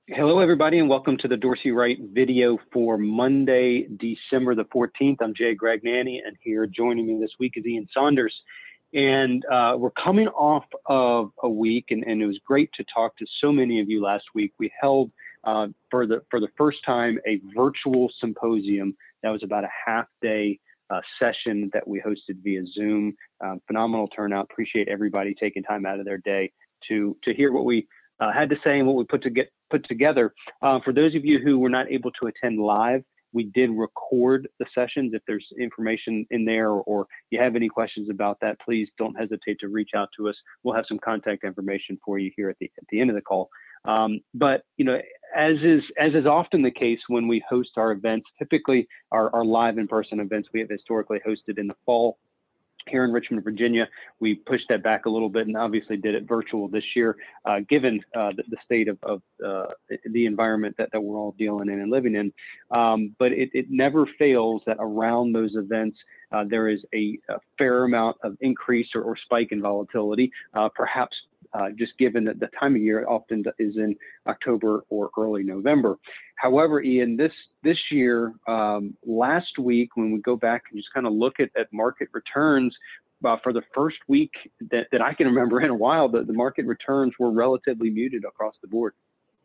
Hello, everybody, and welcome to the Dorsey Wright video for Monday, December the 14th. I'm Jay Gragnani, and here joining me this week is Ian Saunders. And we're coming off of a week, and it was great to talk to so many of you last week. We held, for the first time, a virtual symposium that was about a half-day session that we hosted via Zoom. Phenomenal turnout. Appreciate everybody taking time out of their day to hear what we had to say and what we put together. For those of you who were not able to attend live, we did record the sessions. If there's information in there or you have any questions about that, please don't hesitate to reach out to us. We'll have some contact information for you here at the end of the call. But you know, as is often the case when we host our events, typically our live in-person events we have historically hosted in the fall here in Richmond, Virginia. We pushed that back a little bit and obviously did it virtual this year, given the state of the environment that we're all dealing in and living in. But it never fails that around those events, there is a fair amount of increase or spike in volatility, perhaps just given that the time of year often is in October or early November. However, Ian, this year, last week, when we go back and just kind of look at market returns, for the first week that I can remember in a while, the market returns were relatively muted across the board.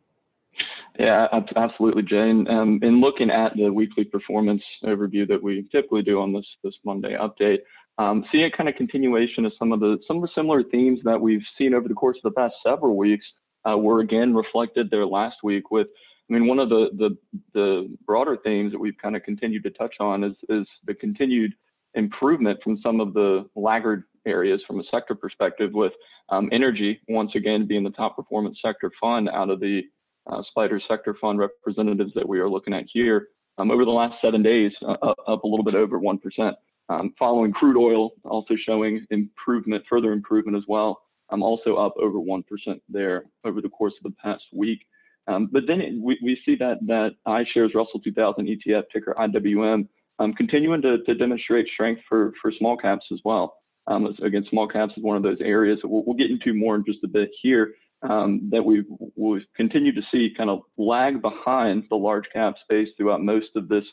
Yeah, absolutely, Jane. In looking at the weekly performance overview that we typically do on this Monday update, seeing a kind of continuation of some of the similar themes that we've seen over the course of the past several weeks were again reflected there last week. With, I mean, one of the broader themes that we've kind of continued to touch on is the continued improvement from some of the laggard areas from a sector perspective, with energy once again being the top performance sector fund out of the SPDR sector fund representatives that we are looking at here. Over the last 7 days, up a little bit over 1%. Following crude oil also showing improvement, further improvement as well. Also up over 1% there over the course of the past week. But then we see that iShares Russell 2000 ETF, ticker IWM, continuing to demonstrate strength for small caps as well. Again, small caps is one of those areas that we'll get into more in just a bit here, that we'll continue to see kind of lag behind the large cap space throughout most of this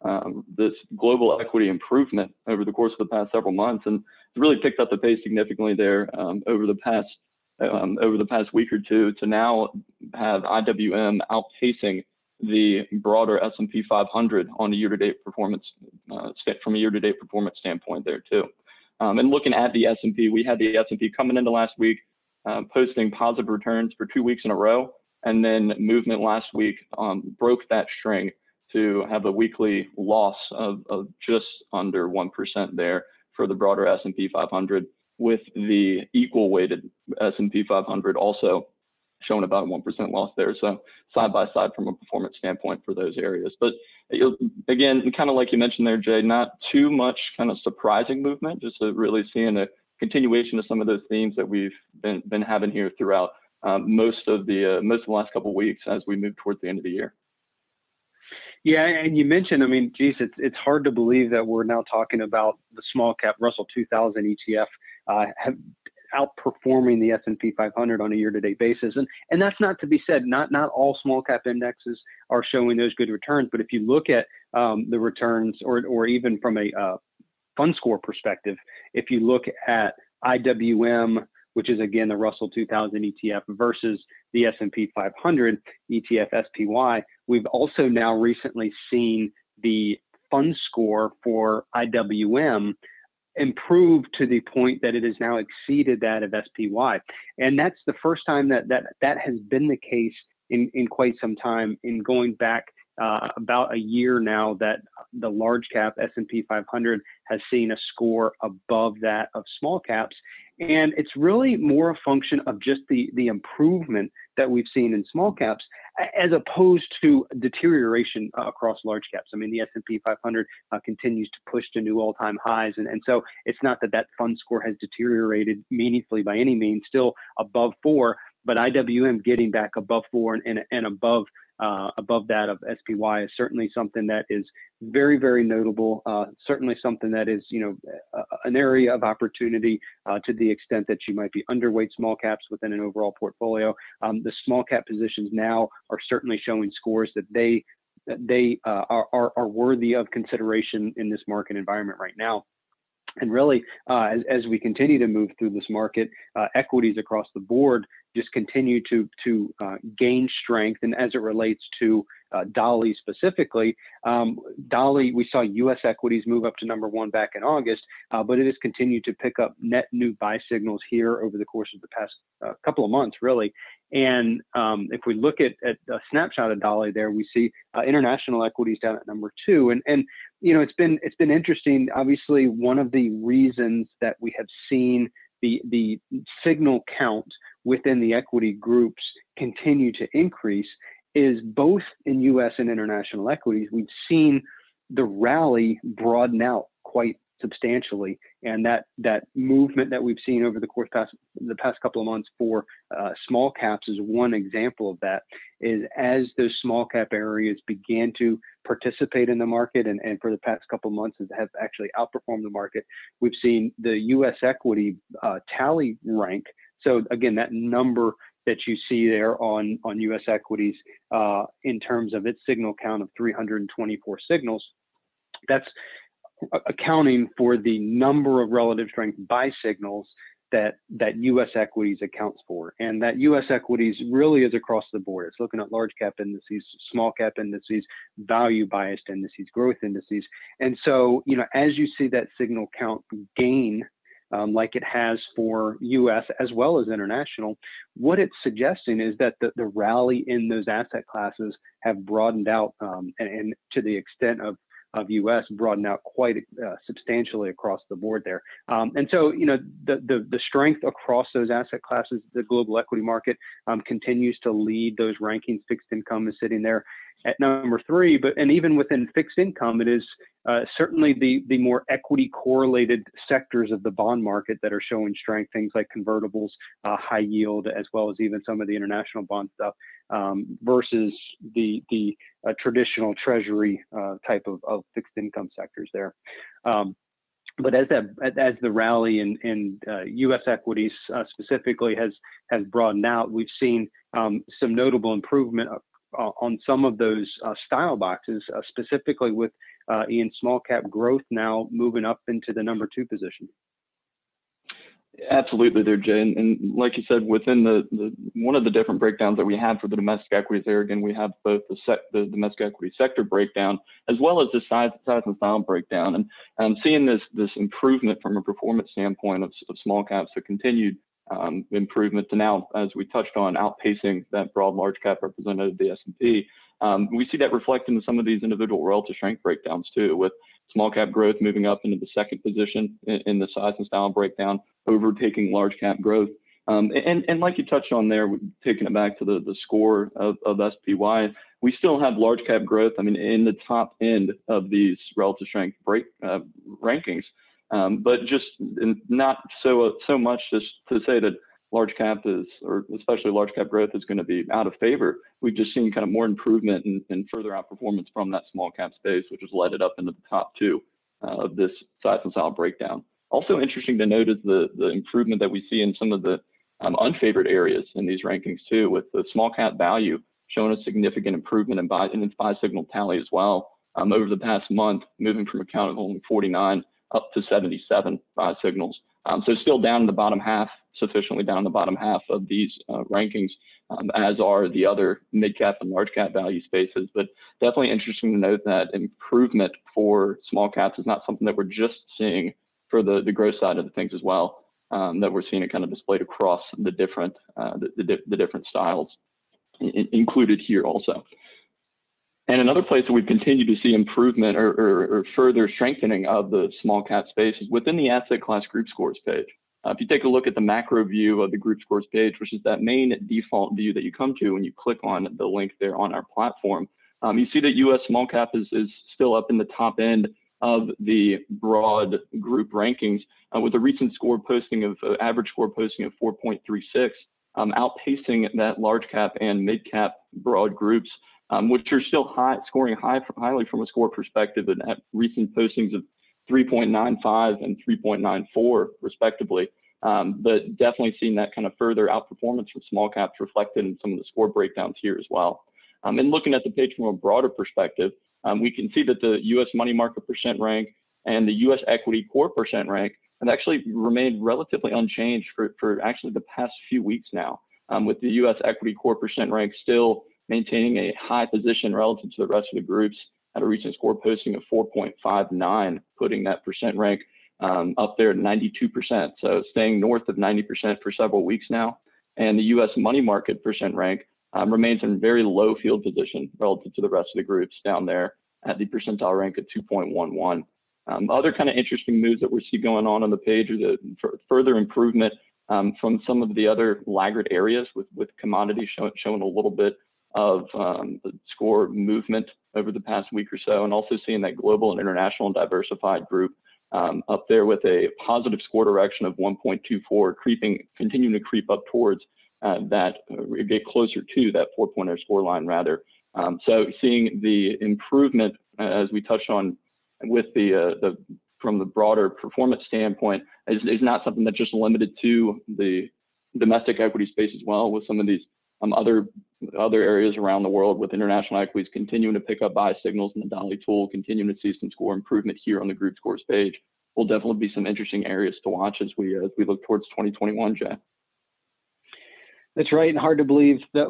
global equity improvement over the course of the past several months, and it's really picked up the pace significantly there over the past week or two, to now have IWM outpacing the broader S&P 500 on a year-to-date performance from a year-to-date performance standpoint there too. And looking at the S&P, we had the S&P coming into last week posting positive returns for 2 weeks in a row, and then movement last week broke that string to have a weekly loss of just under 1% there for the broader S&P 500, with the equal weighted S&P 500 also showing about a 1% loss there. So side by side from a performance standpoint for those areas. But again, kind of like you mentioned there, Jay, not too much kind of surprising movement, just really seeing a continuation of some of those themes that we've been having here throughout most of the last couple of weeks as we move towards the end of the year. Yeah, and you mentioned, I mean, geez, it's hard to believe that we're now talking about the small cap Russell 2000 ETF outperforming the S&P 500 on a year-to-date basis, and that's not to be said. Not all small cap indexes are showing those good returns, but if you look at the returns, or even from a fund score perspective, if you look at IWM, which is again the Russell 2000 ETF, versus the S&P 500 ETF SPY, we've also now recently seen the fund score for IWM improve to the point that it has now exceeded that of SPY. And that's the first time that has been the case in quite some time, in going back about a year now, that the large cap S&P 500 has seen a score above that of small caps. And it's really more a function of just the improvement that we've seen in small caps, as opposed to deterioration across large caps. I mean, the S&P 500 continues to push to new all-time highs. And so it's not that fund score has deteriorated meaningfully by any means, still above 4, but IWM getting back above 4 and above above that of SPY is certainly something that is very, very notable. Certainly something that is, an area of opportunity to the extent that you might be underweight small caps within an overall portfolio. The small cap positions now are certainly showing scores that they are worthy of consideration in this market environment right now. And really, as we continue to move through this market, equities across the board just continue to gain strength. And as it relates to Dolly specifically, Dolly, we saw U.S. equities move up to #1 back in August, but it has continued to pick up net new buy signals here over the course of the past couple of months, really. And if we look at a snapshot of Dolly there, we see international equities down at #2. And it's been interesting. Obviously, one of the reasons that we have seen the signal count within the equity groups continue to increase is both in U.S. and international equities. We've seen the rally broaden out quite substantially, and that movement that we've seen over the course the past couple of months for small caps is one example of that. Is as those small cap areas began to participate in the market, and for the past couple of months have actually outperformed the market, we've seen the U.S. equity tally rank. So again, that number that you see there on U.S. equities in terms of its signal count of 324 signals, that's accounting for the number of relative strength buy signals that U.S. equities accounts for. And that U.S. equities really is across the board. It's looking at large cap indices, small cap indices, value biased indices, growth indices. And so, as you see that signal count gain, like it has for U.S. as well as international, what it's suggesting is that the rally in those asset classes have broadened out, and to the extent of U.S. broadened out quite substantially across the board there. And so, the strength across those asset classes, the global equity market continues to lead those rankings. Fixed income is sitting there at #3, and even within fixed income, it is certainly the more equity correlated sectors of the bond market that are showing strength, things like convertibles, high yield, as well as even some of the international bond stuff, versus the traditional treasury type of fixed income sectors there. But as the rally in U.S. equities specifically has broadened out, we've seen some notable improvement on some of those style boxes, specifically with in small cap growth now moving up into the #2 position. Absolutely there, Jay. And like you said, within the one of the different breakdowns that we have for the domestic equities there, again, we have both the domestic equity sector breakdown as well as the size and style breakdown. And seeing this improvement from a performance standpoint of small caps, the continued improvement to now, as we touched on, outpacing that broad large cap representative of the S&P. We see that reflected in some of these individual relative strength breakdowns too, with small cap growth moving up into the second position in the size and style breakdown, overtaking large cap growth. And like you touched on there, taking it back to the score of SPY, we still have large cap growth, in the top end of these relative strength rankings. But just not so much just to say that large cap is, or especially large cap growth, is going to be out of favor. We've just seen kind of more improvement and further outperformance from that small cap space, which has led it up into the top 2 of this size and style breakdown. Also interesting to note is the improvement that we see in some of the unfavored areas in these rankings too, with the small cap value showing a significant improvement in its buy signal tally as well over the past month, moving from a count of only 49 up to 77 buy signals. So still down in the bottom half, sufficiently down in the bottom half of these rankings, as are the other mid cap and large cap value spaces. But definitely interesting to note that improvement for small caps is not something that we're just seeing for the growth side of the things as well, that we're seeing it kind of displayed across the different styles included here also. And another place that we've continued to see improvement or further strengthening of the small cap space is within the asset class group scores page. If you take a look at the macro view of the group scores page, which is that main default view that you come to when you click on the link there on our platform, you see that U.S. small cap is still up in the top end of the broad group rankings, with a recent score posting of average score posting of 4.36, outpacing that large cap and mid cap broad groups which are still scoring highly from a score perspective, and at recent postings of 3.95 and 3.94 respectively. But definitely seeing that kind of further outperformance from small caps reflected in some of the score breakdowns here as well. And looking at the page from a broader perspective, we can see that the U.S. money market percent rank and the U.S. equity core percent rank have actually remained relatively unchanged for actually the past few weeks now, with the U.S. equity core percent rank still maintaining a high position relative to the rest of the groups at a recent score posting of 4.59, putting that percent rank up there at 92%. So staying north of 90% for several weeks now. And the U.S. money market percent rank remains in very low field position relative to the rest of the groups down there at the percentile rank of 2.11. Other kind of interesting moves that we see going on the page are the further improvement from some of the other laggard areas with commodities showing a little bit of the score movement over the past week or so, and also seeing that global and international and diversified group up there with a positive score direction of 1.24, continuing to creep up towards get closer to that 4.0 score line rather. So seeing the improvement as we touched on with from the broader performance standpoint is not something that's just limited to the domestic equity space as well, with some of these other areas around the world with international equities continuing to pick up buy signals in the Dolly tool, continuing to see some score improvement here on the group scores page. Will definitely be some interesting areas to watch as we look towards 2021, Jay. That's right, and hard to believe that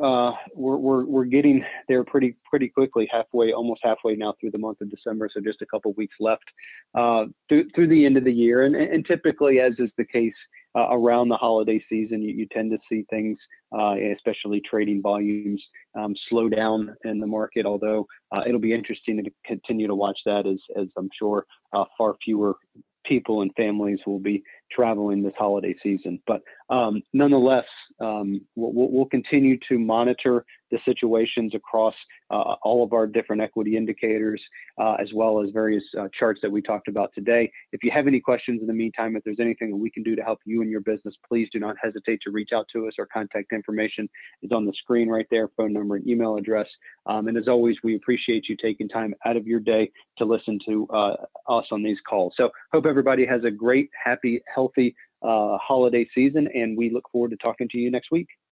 we're getting there pretty quickly, almost halfway now through the month of December. So just a couple of weeks left through the end of the year, and typically, as is the case around the holiday season, you tend to see things, especially trading volumes, slow down in the market. Although it'll be interesting to continue to watch that, as I'm sure far fewer people and families will be traveling this holiday season. But nonetheless, we'll continue to monitor the situations across all of our different equity indicators, as well as various charts that we talked about today. If you have any questions in the meantime, if there's anything that we can do to help you and your business, please do not hesitate to reach out to us. Our contact information is on the screen right there, phone number and email address. And as always, we appreciate you taking time out of your day to listen to us on these calls. So hope everybody has a great, happy, healthy holiday season, and we look forward to talking to you next week.